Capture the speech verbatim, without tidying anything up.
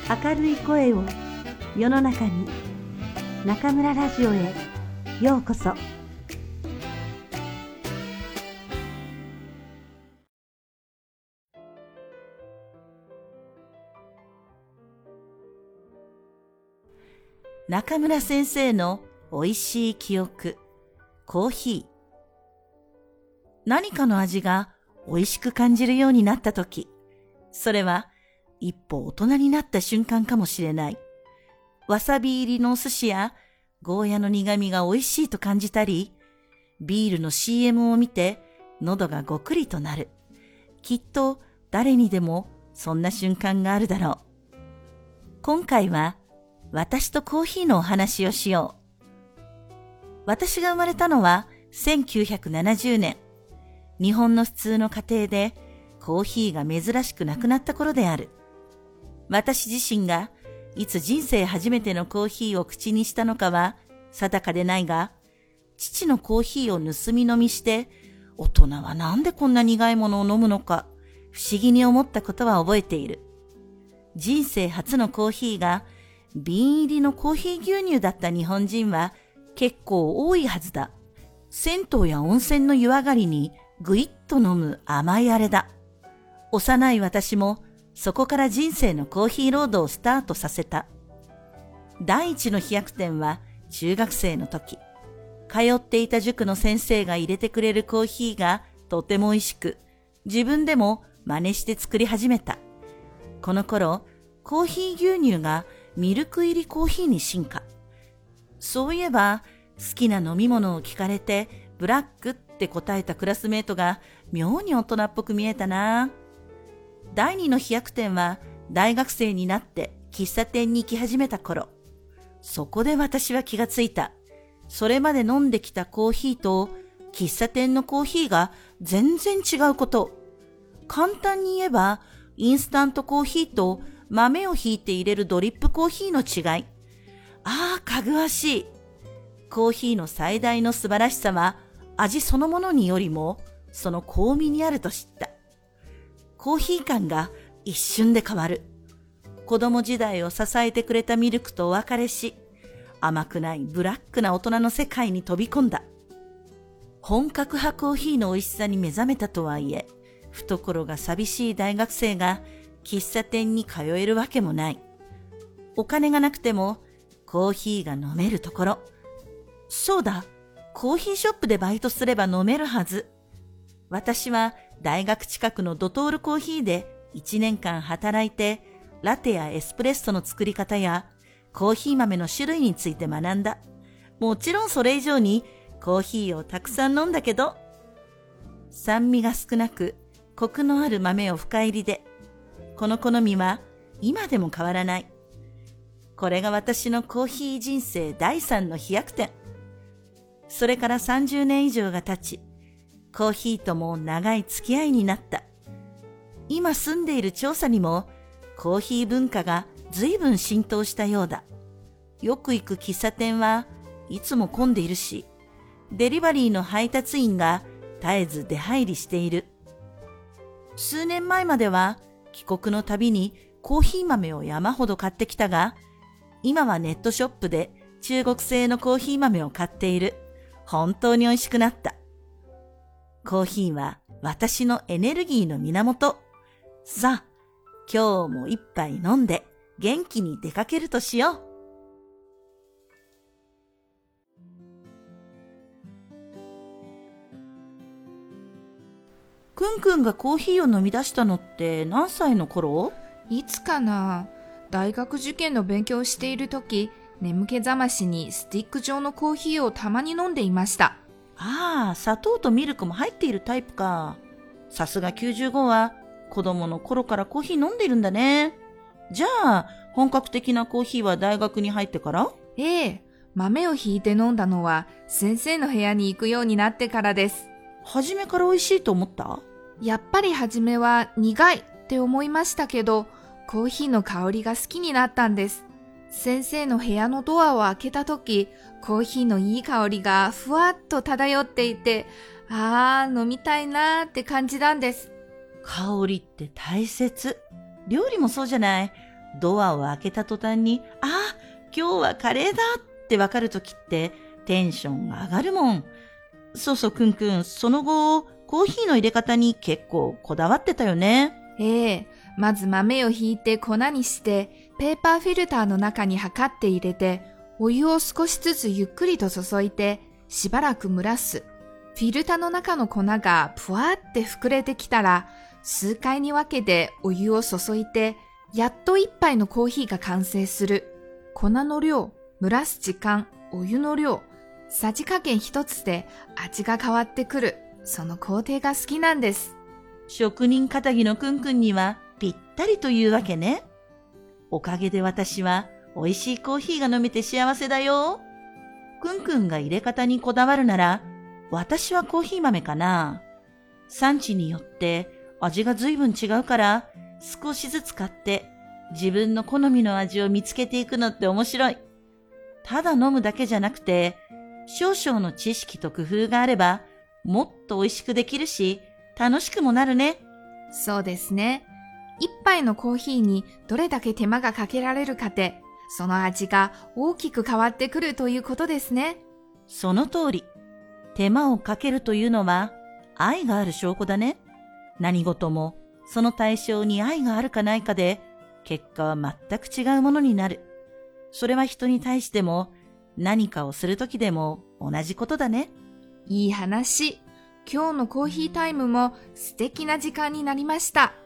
明るい声を世の中に。中村ラジオへようこそ。 中村先生のおいしい記憶、コーヒー。何かの味がおいしく感じるようになったとき、それは一歩大人になった瞬間かもしれない。わさび入りのお寿司やゴーヤの苦味がおいしいと感じたり、ビールの シーエム を見て喉がごくりとなる。きっと誰にでもそんな瞬間があるだろう。今回は私とコーヒーのお話をしよう。私が生まれたのはせんきゅうひゃくななじゅうねん。日本の普通の家庭でコーヒーが珍しくなくなった頃である。私自身がいつ人生初めてのコーヒーを口にしたのかは定かでないが、父のコーヒーを盗み飲みして、大人はなんでこんな苦いものを飲むのか不思議に思ったことは覚えている。人生初のコーヒーが瓶入りのコーヒー牛乳だった日本人は結構多いはずだ。銭湯や温泉の湯上がりにぐいっと飲む甘いあれだ。幼い私もそこから人生のコーヒーロードをスタートさせた。第一の飛躍点は中学生の時。通っていた塾の先生が入れてくれるコーヒーがとても美味しく、自分でも真似して作り始めた。この頃、コーヒー牛乳がミルク入りコーヒーに進化。そういえば、好きな飲み物を聞かれて、ブラックって答えたクラスメートが妙に大人っぽく見えたな。第二の飛躍点は、大学生になって喫茶店に行き始めた頃。そこで私は気がついた。それまで飲んできたコーヒーと、喫茶店のコーヒーが全然違うこと。簡単に言えば、インスタントコーヒーと豆をひいて入れるドリップコーヒーの違い。ああ、かぐわしい。コーヒーの最大の素晴らしさは、味そのものによりも、その香味にあると知った。コーヒー感が一瞬で変わる。子供時代を支えてくれたミルクとお別れし、甘くないブラックな大人の世界に飛び込んだ。本格派コーヒーの美味しさに目覚めたとはいえ、懐が寂しい大学生が喫茶店に通えるわけもない。お金がなくてもコーヒーが飲めるところ。そうだ、コーヒーショップでバイトすれば飲めるはず。私は大学近くのドトールコーヒーでいちねんかん働いて、ラテやエスプレッソの作り方やコーヒー豆の種類について学んだ。もちろんそれ以上にコーヒーをたくさん飲んだけど、酸味が少なくコクのある豆を深入りで、この好みは今でも変わらない。これが私のコーヒー人生第三の飛躍点。それからさんじゅうねん以上が経ち、コーヒーとも長い付き合いになった。今住んでいる調査にもコーヒー文化が随分浸透したようだ。よく行く喫茶店はいつも混んでいるし、デリバリーの配達員が絶えず出入りしている。数年前までは帰国のたびにコーヒー豆を山ほど買ってきたが、今はネットショップで中国製のコーヒー豆を買っている。本当に美味しくなった。コーヒーは私のエネルギーの源。さあ、今日も一杯飲んで元気に出かけるとしよう。くんくんがコーヒーを飲み出したのって何歳の頃？ いつかな。大学受験の勉強をしているとき、眠気覚ましにスティック状のコーヒーをたまに飲んでいました。 ああ、砂糖とミルクも入っているタイプか。さすがきゅうじゅうごは子供の頃からコーヒー飲んでるんだね。じゃあ、本格的なコーヒーは大学に入ってから？ ええ、豆をひいて飲んだのは先生の部屋に行くようになってからです。 初めから美味しいと思った？ やっぱり初めは苦いって思いましたけど、コーヒーの香りが好きになったんです。先生の部屋のドアを開けたとき、コーヒーのいい香りがふわっと漂っていて、あー、飲みたいなーって感じなんです。 香りって大切。料理もそうじゃない。 ドアを開けた途端に、ああ、今日はカレーだってわかるときってテンションが上がるもん。そうそう、くんくん、その後、コーヒーの入れ方に結構こだわってたよね。 ええ、まず豆をひいて粉にして、ペーパーフィルターの中に測って入れて、お湯を少しずつゆっくりと注いで、しばらく蒸らす。フィルターの中の粉がぷわーって膨れてきたら、数回に分けてお湯を注いで、やっと一杯のコーヒーが完成する。粉の量、蒸らす時間、お湯の量、さじ加減一つで味が変わってくる。その工程が好きなんです。 職人かたぎのくんくんにはぴったりというわけね。おかげで私は美味しいコーヒーが飲めて幸せだよ。くんくんが入れ方にこだわるなら、私はコーヒー豆かな。産地によって味が随分違うから、少しずつ買って自分の好みの味を見つけていくのって面白い。ただ飲むだけじゃなくて、少々の知識と工夫があれば、もっと美味しくできるし、楽しくもなるね。 そうですね。一杯のコーヒーにどれだけ手間がかけられるかで、その味が大きく変わってくるということですね。 その通り。手間をかけるというのは愛がある証拠だね。何事もその対象に愛があるかないかで結果は全く違うものになる。それは人に対しても何かをするときでも同じことだね。 いい話。今日のコーヒータイムも素敵な時間になりました。